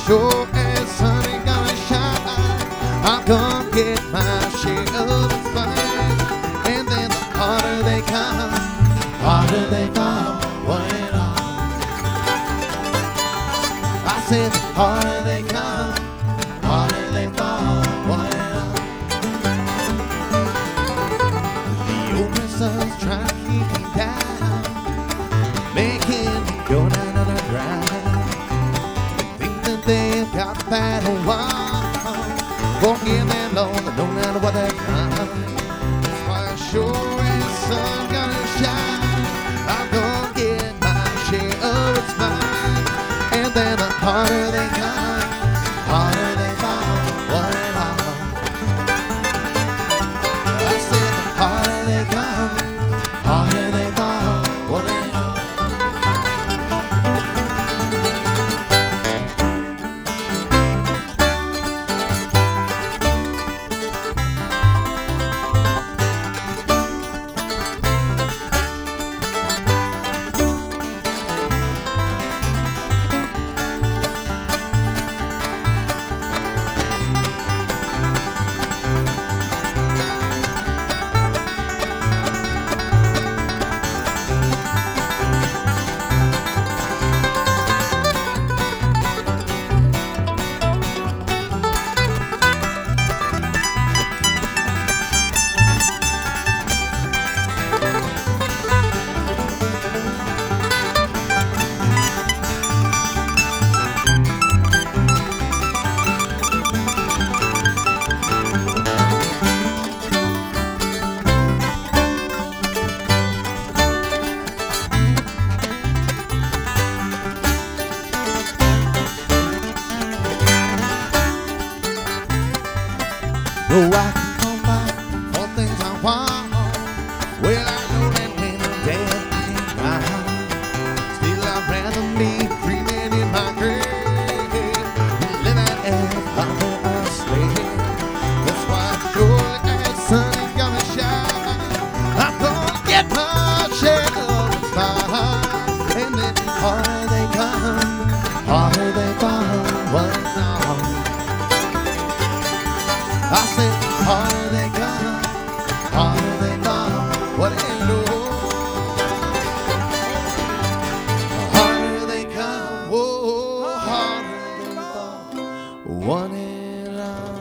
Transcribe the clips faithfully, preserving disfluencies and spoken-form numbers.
sure as sun ain't gonna shine, I'm gonna get my share of its fine. And then the harder they come, harder they fall, one and all. I said the harder they come, harder they fall, one and all. The open sun's trying to keep me down, making me go down underground. They think that they've got the battle won, walking that long, no matter what they've done. That's why sure as sun gonna shine, I'm gonna get my share of its mine. And then the harder they come, harder they fall, one and all. I said the harder they come, harder they fall, one and all. No, I can come back for things I want. Well, I know that when I'm dead, I ain't mine. Still, I'd rather be dreaming in my grave than living as under a slave. That's why surely as sun is gonna shine, I'm gonna get my share of its fire. And then the harder they come, harder they fall, one and all. I said, harder they come, harder they fall, what ain't no. Harder they come, whoa, harder they fall, one and all.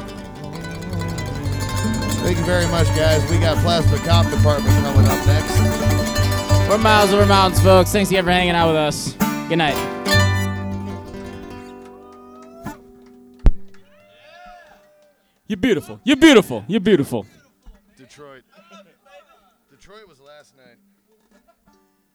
Thank you very much, guys. We got Plasma Cop Department coming up next. We're miles over mountains, folks. Thanks again for hanging out with us. Good night. You're beautiful. You're beautiful. You're beautiful. Detroit. Detroit was last night.